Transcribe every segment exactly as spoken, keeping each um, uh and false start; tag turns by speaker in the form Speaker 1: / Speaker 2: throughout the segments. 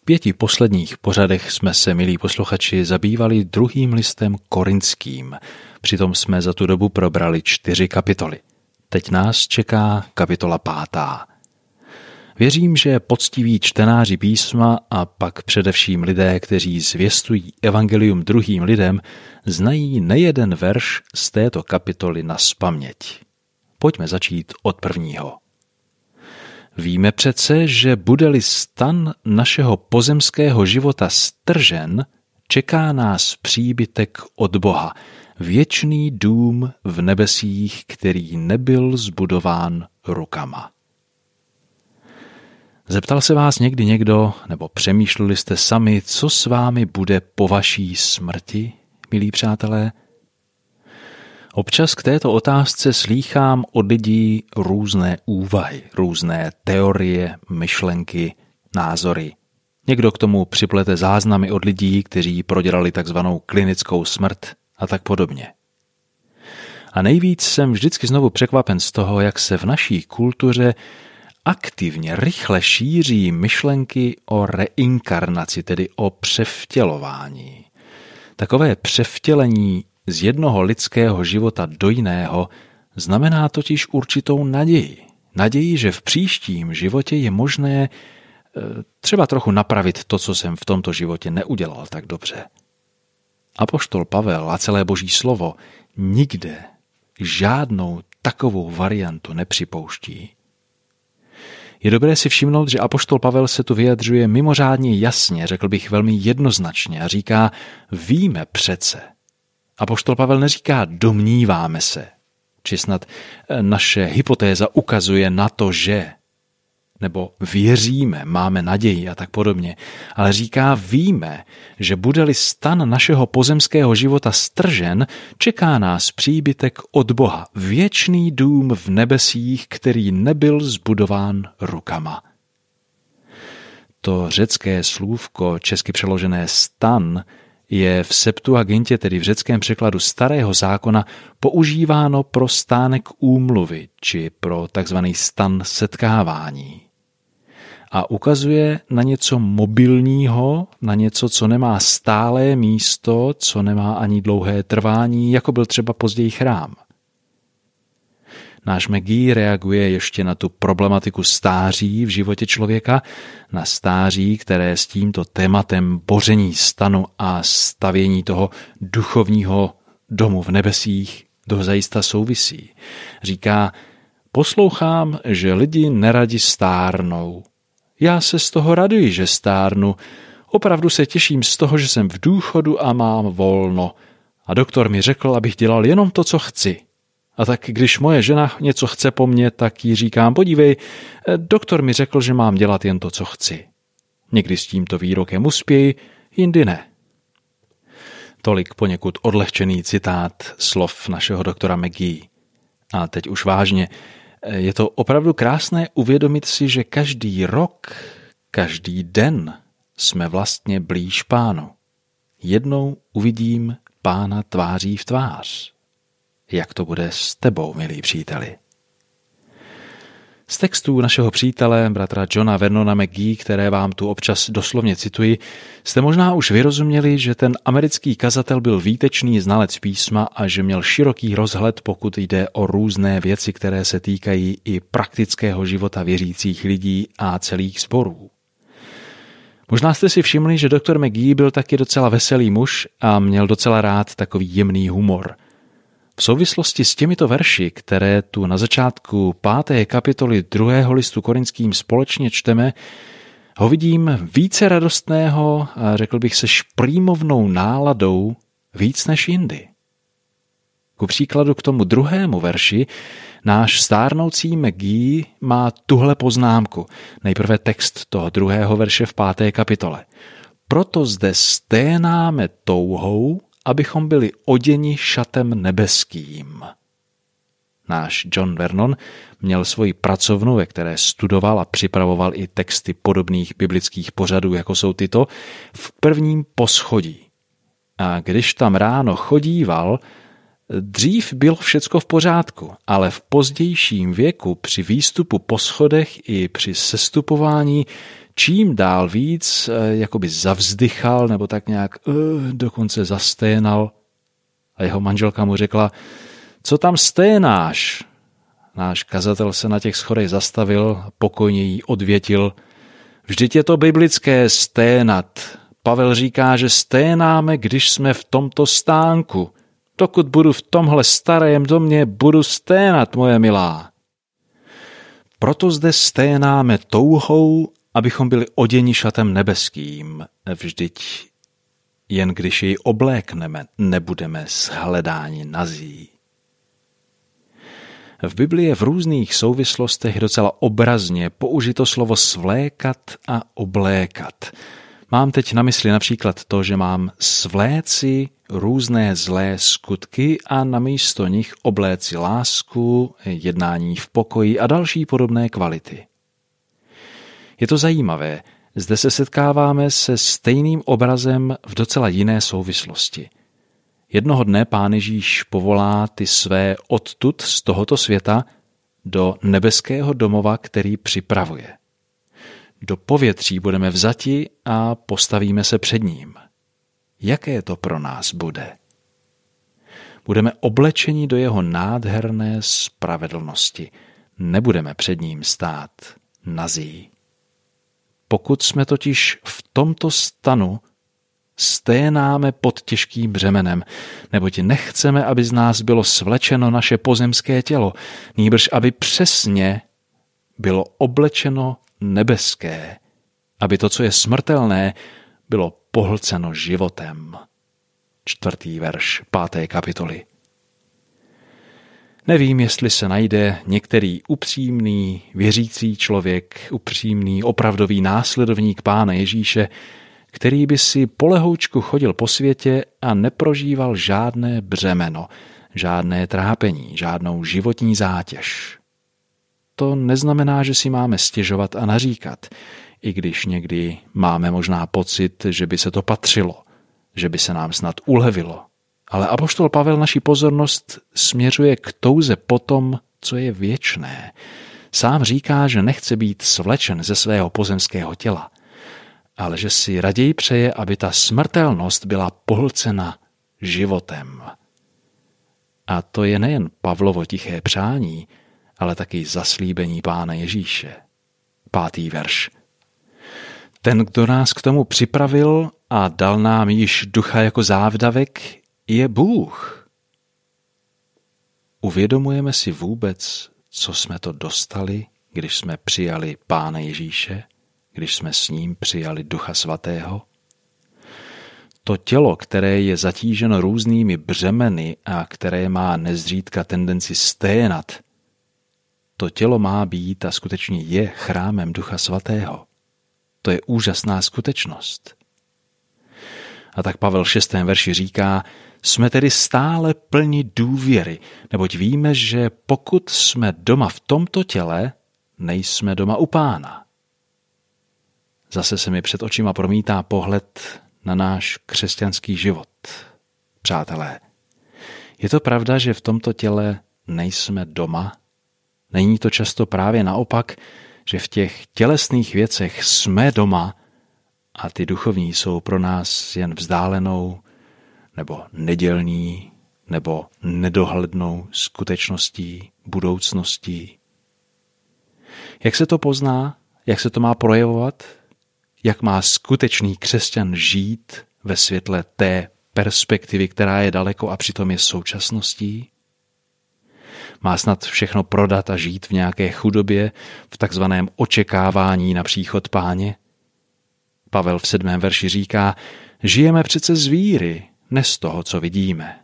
Speaker 1: pěti posledních pořadech jsme se, milí posluchači, zabývali druhým listem Korinským. Přitom jsme za tu dobu probrali čtyři kapitoly. Teď nás čeká kapitola pátá. Věřím, že poctiví čtenáři písma a pak především lidé, kteří zvěstují evangelium druhým lidem, znají nejeden verš z této kapitoly nazpaměť. Pojďme začít od prvního. Víme přece, že bude-li stan našeho pozemského života stržen, čeká nás příbytek od Boha, věčný dům v nebesích, který nebyl zbudován rukama. Zeptal se vás někdy někdo, nebo přemýšleli jste sami, co s vámi bude po vaší smrti, milí přátelé? Občas k této otázce slýchám od lidí různé úvahy, různé teorie, myšlenky, názory. Někdo k tomu připlete záznamy od lidí, kteří prodělali takzvanou klinickou smrt a tak podobně. A nejvíc jsem vždycky znovu překvapen z toho, jak se v naší kultuře aktivně, rychle šíří myšlenky o reinkarnaci, tedy o převtělování. Takové převtělení z jednoho lidského života do jiného znamená totiž určitou naději. Naději, že v příštím životě je možné třeba trochu napravit to, co jsem v tomto životě neudělal tak dobře. Apoštol Pavel a celé Boží slovo nikde žádnou takovou variantu nepřipouští. Je dobré si všimnout, že apoštol Pavel se tu vyjadřuje mimořádně jasně, řekl bych velmi jednoznačně a říká, víme přece. Apoštol Pavel neříká, domníváme se, či snad naše hypotéza ukazuje na to, že, nebo věříme, máme naději a tak podobně, ale říká, víme, že bude-li stan našeho pozemského života stržen, čeká nás příbytek od Boha, věčný dům v nebesích, který nebyl zbudován rukama. To řecké slůvko, česky přeložené stan, je v Septuagintě, tedy v řeckém překladu Starého zákona, používáno pro stánek úmluvy, či pro takzvaný stan setkávání. A ukazuje na něco mobilního, na něco, co nemá stálé místo, co nemá ani dlouhé trvání, jako byl třeba později chrám. Náš McGee reaguje ještě na tu problematiku stáří v životě člověka, na stáří, které s tímto tématem boření stanu a stavění toho duchovního domu v nebesích dozajista souvisí. Říká, poslouchám, že lidi neradi stárnou. Já se z toho raduji, že stárnu. Opravdu se těším z toho, že jsem v důchodu a mám volno. A doktor mi řekl, abych dělal jenom to, co chci. A tak když moje žena něco chce po mně, tak jí říkám, podívej, doktor mi řekl, že mám dělat jen to, co chci. Někdy s tímto výrokem uspěji, jindy ne. Tolik poněkud odlehčený citát slov našeho doktora McGee. A teď už vážně, je to opravdu krásné uvědomit si, že každý rok, každý den jsme vlastně blíž Pánu. Jednou uvidím Pána tváří v tvář. Jak to bude s tebou, milí příteli? Z textů našeho přítele, bratra Johna Vernona McGee, které vám tu občas doslovně cituji, jste možná už vyrozuměli, že ten americký kazatel byl výtečný znalec písma a že měl široký rozhled, pokud jde o různé věci, které se týkají i praktického života věřících lidí a celých sborů. Možná jste si všimli, že doktor McGee byl taky docela veselý muž a měl docela rád takový jemný humor. V souvislosti s těmito verši, které tu na začátku páté kapitoly druhého listu Korinským společně čteme, ho vidím více radostného a řekl bych se šprýmovnou náladou víc než jindy. Ku příkladu k tomu druhému verši náš stárnoucí McGee má tuhle poznámku. Nejprve text toho druhého verše v páté kapitole. Proto zde sténáme touhou, abychom byli oděni šatem nebeským. Náš John Vernon měl svoji pracovnu, ve které studoval a připravoval i texty podobných biblických pořadů, jako jsou tyto, v prvním poschodí. A když tam ráno chodíval, Dřív bylo všecko v pořádku, ale v pozdějším věku při výstupu po schodech i při sestupování čím dál víc jakoby zavzdychal nebo tak nějak uh, dokonce zasténal. A jeho manželka mu řekla, co tam sténáš? Náš kazatel se na těch schodech zastavil, pokojně jí odvětil, vždyť je to biblické sténat. Pavel říká, že sténáme, když jsme v tomto stánku. Dokud budu v tomhle starém domě, budu sténat, moje milá. Proto zde sténáme touhou, abychom byli oděni šatem nebeským. Vždyť jen když jej oblékneme, nebudeme shledáni nazí. V Biblii je v různých souvislostech docela obrazně použito slovo svlékat a oblékat. Mám teď na mysli například to, že mám svléci různé zlé skutky a namísto nich obléci lásku, jednání v pokoji a další podobné kvality. Je to zajímavé, zde se setkáváme se stejným obrazem v docela jiné souvislosti. Jednoho dne Pán Ježíš povolá ty své odtud z tohoto světa do nebeského domova, který připravuje. Do povětří budeme vzati a postavíme se před ním. Jaké to pro nás bude? Budeme oblečeni do jeho nádherné spravedlnosti. Nebudeme před ním stát nazí. Pokud jsme totiž v tomto stanu, sténáme pod těžkým břemenem, neboť nechceme, aby z nás bylo svlečeno naše pozemské tělo, nýbrž aby přesně bylo oblečeno nebeské, aby to, co je smrtelné, bylo pohlceno životem. Čtvrtý verš páté kapitoly. Nevím, jestli se najde některý upřímný, věřící člověk, upřímný, opravdový následovník Pána Ježíše, který by si polehoučku chodil po světě a neprožíval žádné břemeno, žádné trápení, žádnou životní zátěž. To neznamená, že si máme stěžovat a naříkat, i když někdy máme možná pocit, že by se to patřilo, že by se nám snad ulevilo. Ale apoštol Pavel naši pozornost směřuje k touze po tom, co je věčné. Sám říká, že nechce být svlečen ze svého pozemského těla, ale že si raději přeje, aby ta smrtelnost byla pohlcena životem. A to je nejen Pavlovo tiché přání, ale taky zaslíbení Pána Ježíše. Pátý verš. Ten, kdo nás k tomu připravil a dal nám již ducha jako závdavek, je Bůh. Uvědomujeme si vůbec, co jsme to dostali, když jsme přijali Pána Ježíše, když jsme s ním přijali Ducha Svatého? To tělo, které je zatíženo různými břemeny a které má nezřídka tendenci sténat, to tělo má být a skutečně je chrámem Ducha Svatého. To je úžasná skutečnost. A tak Pavel v šestém verši říká, jsme tedy stále plni důvěry, neboť víme, že pokud jsme doma v tomto těle, nejsme doma u Pána. Zase se mi před očima promítá pohled na náš křesťanský život. Přátelé, je to pravda, že v tomto těle nejsme doma? Není to často právě naopak, že v těch tělesných věcech jsme doma a ty duchovní jsou pro nás jen vzdálenou nebo nedělní nebo nedohlednou skutečností, budoucností? Jak se to pozná? Jak se to má projevovat? Jak má skutečný křesťan žít ve světle té perspektivy, která je daleko a přitom je současností? Má snad všechno prodat a žít v nějaké chudobě, v takzvaném očekávání na příchod Páně? Pavel v sedmém verši říká, žijeme přece z víry, ne z toho, co vidíme.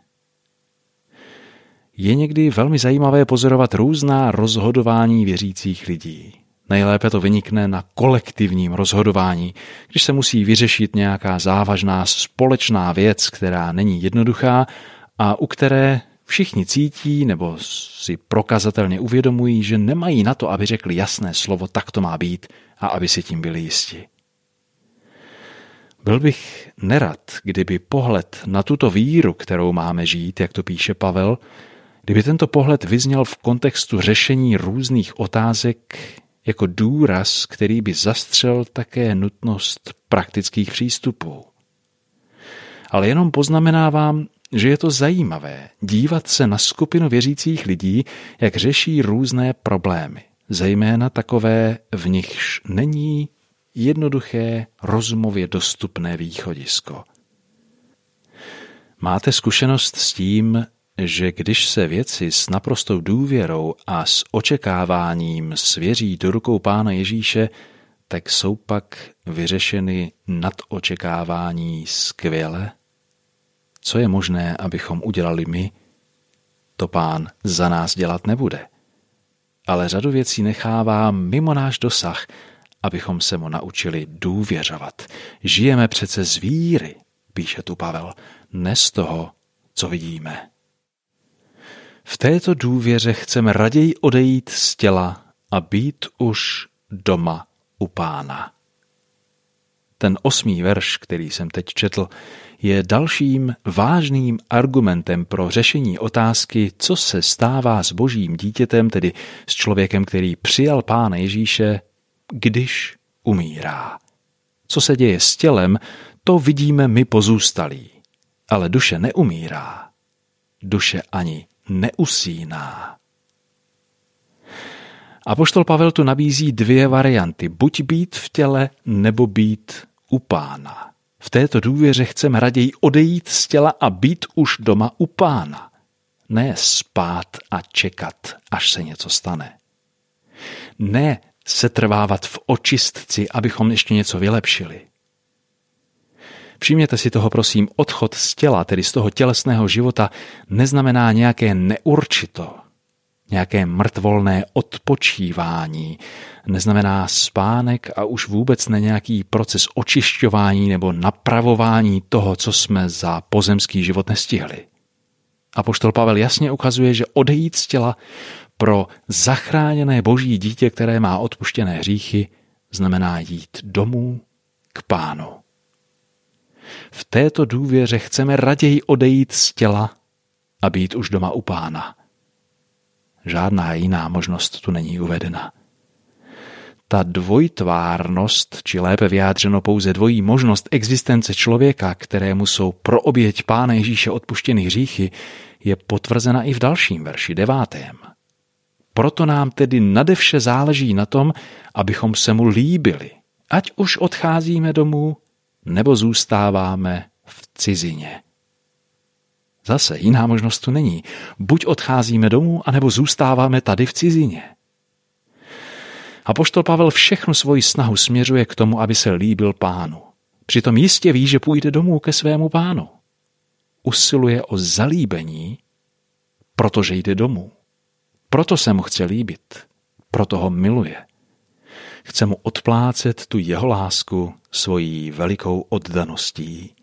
Speaker 1: Je někdy velmi zajímavé pozorovat různá rozhodování věřících lidí. Nejlépe to vynikne na kolektivním rozhodování, když se musí vyřešit nějaká závažná společná věc, která není jednoduchá a u které všichni cítí nebo si prokazatelně uvědomují, že nemají na to, aby řekli jasné slovo, tak to má být a aby si tím byli jisti. Byl bych nerad, kdyby pohled na tuto víru, kterou máme žít, jak to píše Pavel, kdyby tento pohled vyzněl v kontextu řešení různých otázek jako důraz, který by zastřel také nutnost praktických přístupů. Ale jenom poznamenávám, že je to zajímavé dívat se na skupinu věřících lidí, jak řeší různé problémy, zejména takové, v nichž není jednoduché, rozumově dostupné východisko. Máte zkušenost s tím, že když se věci s naprostou důvěrou a s očekáváním svěří do rukou Pána Ježíše, tak jsou pak vyřešeny nad očekávání skvěle? Co je možné, abychom udělali my, to Pán za nás dělat nebude. Ale řadu věcí nechává mimo náš dosah, abychom se mu naučili důvěřovat. Žijeme přece z víry, píše tu Pavel, ne z toho, co vidíme. V této důvěře chceme raději odejít z těla a být už doma u Pána. Ten osmý verš, který jsem teď četl, je dalším vážným argumentem pro řešení otázky, co se stává s božím dítětem, tedy s člověkem, který přijal Pána Ježíše, když umírá. Co se děje s tělem, to vidíme my pozůstalí, ale duše neumírá. Duše ani neusíná. Apoštol Pavel tu nabízí dvě varianty, buď být v těle, nebo být u Pána. V této důvěře chceme raději odejít z těla a být už doma u Pána. Ne spát a čekat, až se něco stane. Ne setrvávat v očistci, abychom ještě něco vylepšili. Všimněte si toho, prosím, odchod z těla, tedy z toho tělesného života, neznamená nějaké neurčito, nějaké mrtvolné odpočívání, neznamená spánek a už vůbec ne nějaký proces očišťování nebo napravování toho, co jsme za pozemský život nestihli. Apoštol Pavel jasně ukazuje, že odejít z těla pro zachráněné boží dítě, které má odpuštěné hříchy, znamená jít domů k Pánu. V této důvěře chceme raději odejít z těla a být už doma u Pána. Žádná jiná možnost tu není uvedena. Ta dvojtvárnost, či lépe vyjádřeno pouze dvojí možnost existence člověka, kterému jsou pro oběť Pána Ježíše odpuštěny hříchy, je potvrzena i v dalším verši, devátém. Proto nám tedy nadevše záleží na tom, abychom se mu líbili, ať už odcházíme domů, nebo zůstáváme v cizině. Zase jiná možnost tu není. Buď odcházíme domů, anebo zůstáváme tady v cizině. Apoštol Pavel všechnu svoji snahu směřuje k tomu, aby se líbil Pánu. Přitom jistě ví, že půjde domů ke svému Pánu. Usiluje o zalíbení, protože jde domů. Proto se mu chce líbit, proto ho miluje. Chce mu odplácet tu jeho lásku svojí velikou oddaností.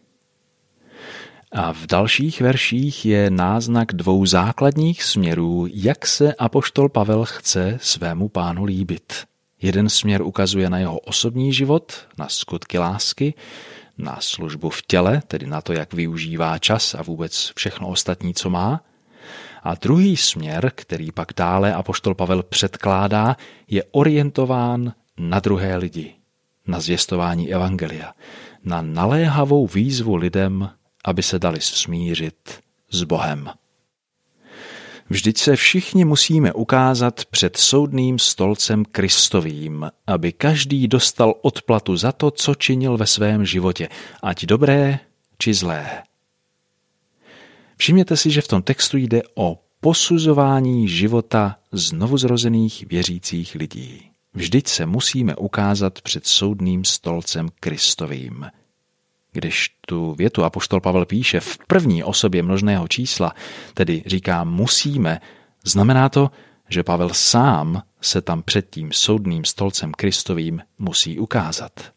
Speaker 1: A v dalších verších je náznak dvou základních směrů, jak se apoštol Pavel chce svému Pánu líbit. Jeden směr ukazuje na jeho osobní život, na skutky lásky, na službu v těle, tedy na to, jak využívá čas a vůbec všechno ostatní, co má. A druhý směr, který pak dále apoštol Pavel předkládá, je orientován na druhé lidi, na zvěstování evangelia, na naléhavou výzvu lidem, aby se dali smířit s Bohem. Vždyť se všichni musíme ukázat před soudným stolcem Kristovým, aby každý dostal odplatu za to, co činil ve svém životě, ať dobré či zlé. Všimněte si, že v tom textu jde o posuzování života znovuzrozených věřících lidí. Vždyť se musíme ukázat před soudným stolcem Kristovým. Když tu větu apoštol Pavel píše v první osobě množného čísla, tedy říká musíme, znamená to, že Pavel sám se tam před tím soudným stolcem Kristovým musí ukázat.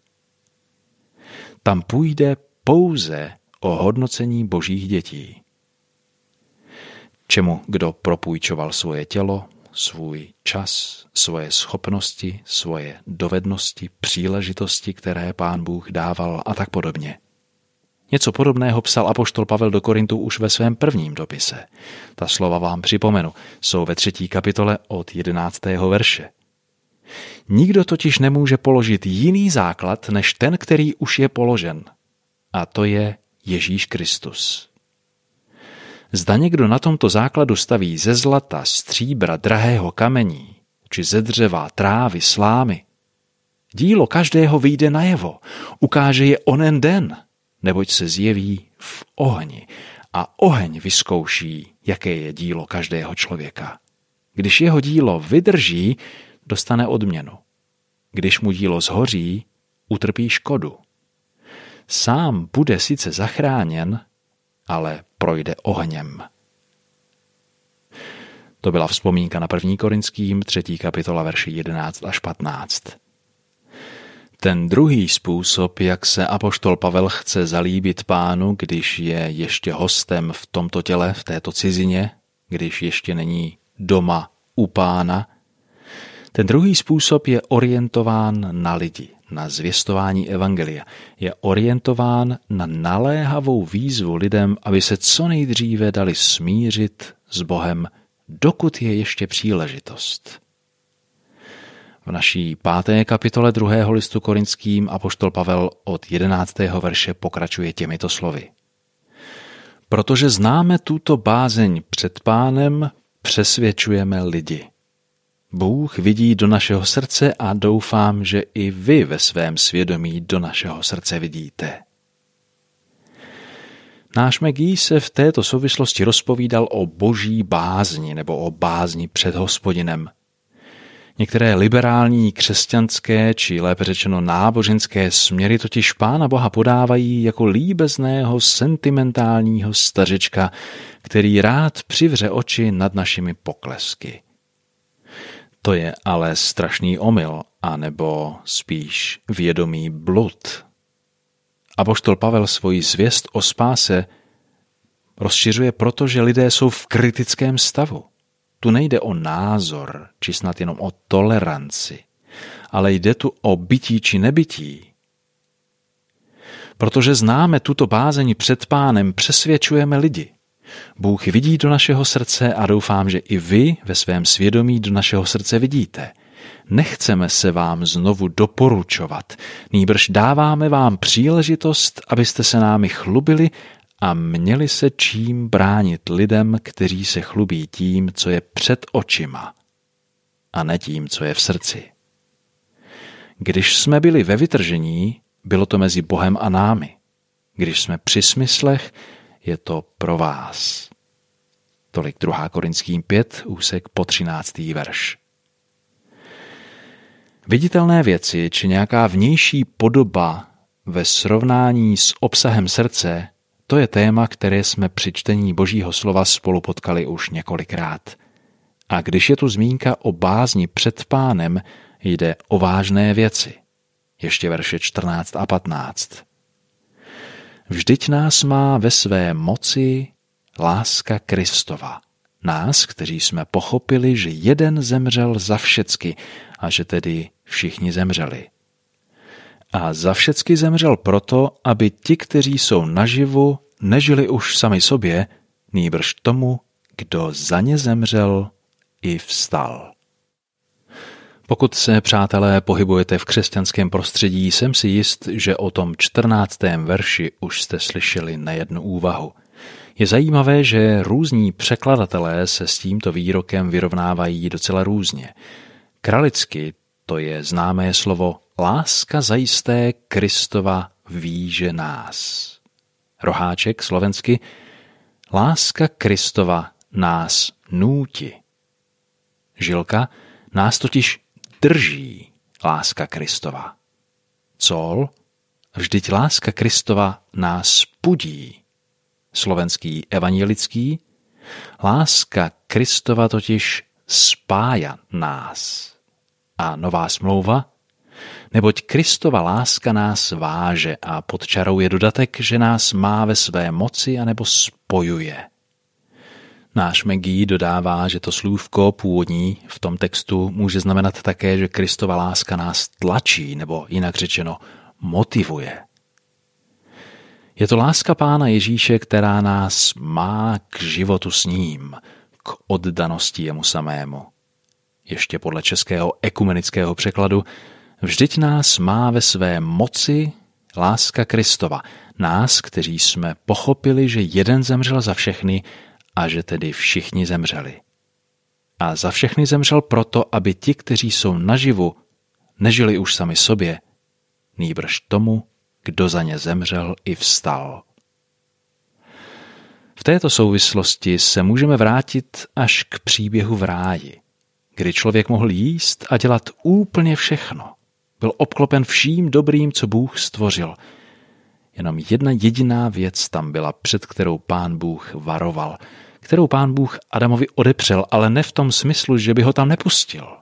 Speaker 1: Tam půjde pouze o hodnocení božích dětí. Čemu kdo propůjčoval svoje tělo, svůj čas, svoje schopnosti, svoje dovednosti, příležitosti, které Pán Bůh dával a tak podobně. Něco podobného psal apoštol Pavel do Korintu už ve svém prvním dopise. Ta slova vám připomenu, jsou ve třetí kapitole od jedenáctého verše. Nikdo totiž nemůže položit jiný základ, než ten, který už je položen. A to je Ježíš Kristus. Zda někdo na tomto základu staví ze zlata, stříbra, drahého kamení, či ze dřeva, trávy, slámy, dílo každého vyjde najevo, ukáže je onen den, neboť se zjeví v ohni a oheň vyzkouší, jaké je dílo každého člověka. Když jeho dílo vydrží, dostane odměnu. Když mu dílo zhoří, utrpí škodu. Sám bude sice zachráněn, ale projde ohněm. To byla vzpomínka na první Korinským, třetí kapitola, verši jedenáct až patnáct. Ten druhý způsob, jak se apoštol Pavel chce zalíbit Pánu, když je ještě hostem v tomto těle, v této cizině, když ještě není doma u Pána, ten druhý způsob je orientován na lidi, na zvěstování evangelia. Je orientován na naléhavou výzvu lidem, aby se co nejdříve dali smířit s Bohem, dokud je ještě příležitost. V naší páté kapitole druhého listu Korinským apoštol Pavel od jedenáctého verše pokračuje těmito slovy. Protože známe tuto bázeň před Pánem, přesvědčujeme lidi. Bůh vidí do našeho srdce a doufám, že i vy ve svém svědomí do našeho srdce vidíte. Náš McGee se v této souvislosti rozpovídal o boží bázni nebo o bázni před Hospodinem. Některé liberální křesťanské, či lépe řečeno náboženské směry totiž Pána Boha podávají jako líbezného, sentimentálního stařečka, který rád přivře oči nad našimi poklesky. To je ale strašný omyl, anebo spíš vědomý blud. Apoštol Pavel svoji zvěst o spáse rozšiřuje proto, že lidé jsou v kritickém stavu. Tu nejde o názor, či snad jenom o toleranci, ale jde tu o bytí či nebytí. Protože známe tuto bázeň před Pánem, přesvědčujeme lidi. Bůh vidí do našeho srdce a doufám, že i vy ve svém svědomí do našeho srdce vidíte. Nechceme se vám znovu doporučovat, nýbrž dáváme vám příležitost, abyste se námi chlubili a měli se čím bránit lidem, kteří se chlubí tím, co je před očima, a ne tím, co je v srdci. Když jsme byli ve vytržení, bylo to mezi Bohem a námi. Když jsme při smyslech, je to pro vás. Tolik druhá Korinským pět, úsek po třináctý verš. Viditelné věci či nějaká vnější podoba ve srovnání s obsahem srdce, to je téma, které jsme při čtení Božího slova spolu potkali už několikrát. A když je tu zmínka o bázni před Pánem, jde o vážné věci. Ještě verše čtrnáct a patnáct. Vždyť nás má ve své moci láska Kristova. Nás, kteří jsme pochopili, že jeden zemřel za všecky a že tedy všichni zemřeli. A za všecky zemřel proto, aby ti, kteří jsou naživu, nežili už sami sobě, nýbrž tomu, kdo za ně zemřel i vstal. Pokud se, přátelé, pohybujete v křesťanském prostředí, jsem si jist, že o tom čtrnáctém verši už jste slyšeli nejednu úvahu. Je zajímavé, že různí překladatelé se s tímto výrokem vyrovnávají docela různě. Kralicky to je známé slovo láska zajisté Kristova víže nás. Roháček slovensky láska Kristova nás núti. Žilka nás totiž drží láska Kristova. Col, vždyť láska Kristova nás pudí. Slovenský evangelický, láska Kristova totiž spája nás. A nová smlouva, neboť Kristova láska nás váže a pod čarou je dodatek, že nás má ve své moci anebo spojuje. Náš McGee dodává, že to slůvko původní v tom textu může znamenat také, že Kristova láska nás tlačí, nebo jinak řečeno motivuje. Je to láska Pána Ježíše, která nás má k životu s ním, k oddanosti jemu samému. Ještě podle českého ekumenického překladu, vždyť nás má ve své moci láska Kristova, nás, kteří jsme pochopili, že jeden zemřel za všechny a že tedy všichni zemřeli. A za všechny zemřel proto, aby ti, kteří jsou naživu, nežili už sami sobě, nýbrž tomu, kdo za ně zemřel i vstal. V této souvislosti se můžeme vrátit až k příběhu v ráji, kdy člověk mohl jíst a dělat úplně všechno. Byl obklopen vším dobrým, co Bůh stvořil. Jenom jedna jediná věc tam byla, před kterou Pán Bůh varoval, kterou Pán Bůh Adamovi odepřel, ale ne v tom smyslu, že by ho tam nepustil.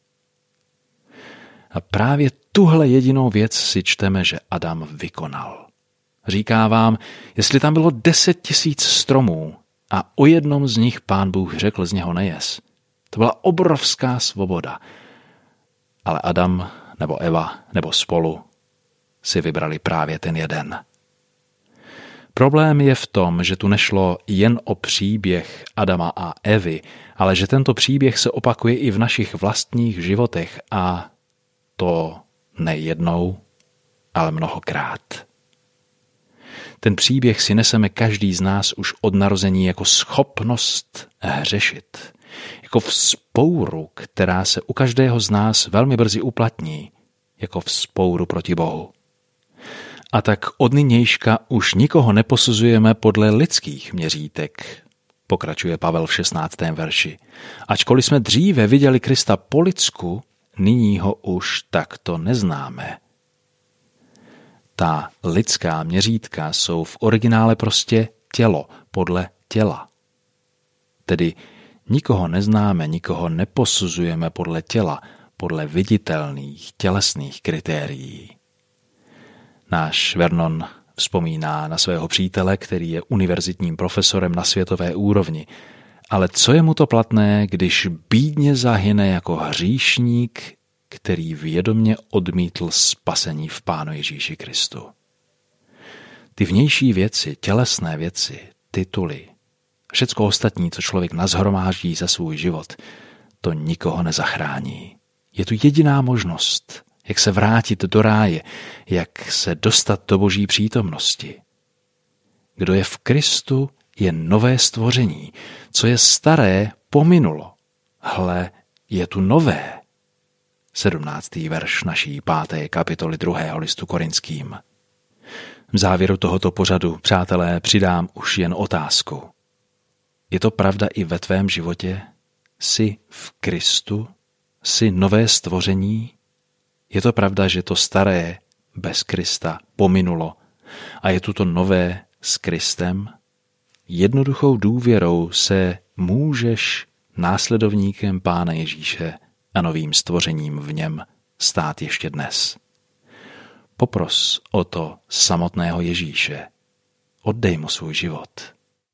Speaker 1: A právě tuhle jedinou věc si čteme, že Adam vykonal. Říká vám, jestli tam bylo deset tisíc stromů a o jednom z nich Pán Bůh řekl, z něho nejes. To byla obrovská svoboda. Ale Adam nebo Eva nebo spolu si vybrali právě ten jeden. Problém je v tom, že tu nešlo jen o příběh Adama a Evy, ale že tento příběh se opakuje i v našich vlastních životech a to ne jednou, ale mnohokrát. Ten příběh si neseme každý z nás už od narození jako schopnost hřešit, jako vzpouru, která se u každého z nás velmi brzy uplatní, jako vzpouru proti Bohu. A tak od nynějška už nikoho neposuzujeme podle lidských měřítek, pokračuje Pavel v šestnáctém verši. Ačkoliv jsme dříve viděli Krista po lidsku, nyní ho už takto neznáme. Ta lidská měřítka jsou v originále prostě tělo, podle těla. Tedy nikoho neznáme, nikoho neposuzujeme podle těla, podle viditelných tělesných kritérií. Náš Vernon vzpomíná na svého přítele, který je univerzitním profesorem na světové úrovni. Ale co je mu to platné, když bídně zahyne jako hříšník, který vědomě odmítl spasení v Pánu Ježíši Kristu? Ty vnější věci, tělesné věci, tituly, všecko ostatní, co člověk nazhromáždí za svůj život, to nikoho nezachrání. Je tu jediná možnost, jak se vrátit do ráje, jak se dostat do Boží přítomnosti. Kdo je v Kristu, je nové stvoření. Co je staré, pominulo. Hle, je tu nové. sedmnáctý verš naší páté kapitoly druhého listu Korinským. V závěru tohoto pořadu, přátelé, přidám už jen otázku. Je to pravda i ve tvém životě? Jsi v Kristu? Jsi nové stvoření? Je to pravda, že to staré bez Krista pominulo a je tu to nové s Kristem? Jednoduchou důvěrou se můžeš následovníkem Pána Ježíše a novým stvořením v něm stát ještě dnes. Popros o to samotného Ježíše. Oddej mu svůj život.